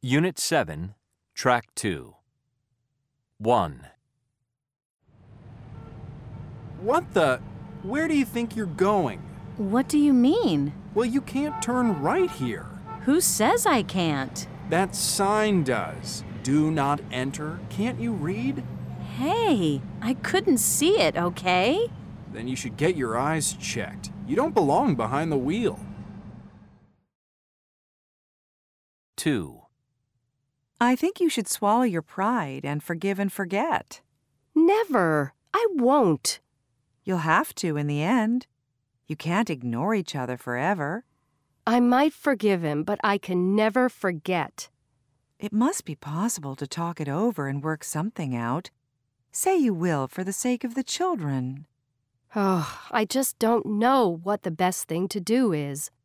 Unit 7, Track 2. 1. What the? Where do you think you're going? What do you mean? Well, you can't turn right here. Who says I can't? That sign does. Do not enter. Can't you read? Hey, I couldn't see it, okay? Then you should get your eyes checked. You don't belong behind the wheel. 2. I think you should swallow your pride and forgive and forget. Never. I won't. You'll have to in the end. You can't ignore each other forever. I might forgive him, but I can never forget. It must be possible to talk it over and work something out. Say you will for the sake of the children. Oh, I just don't know what the best thing to do is.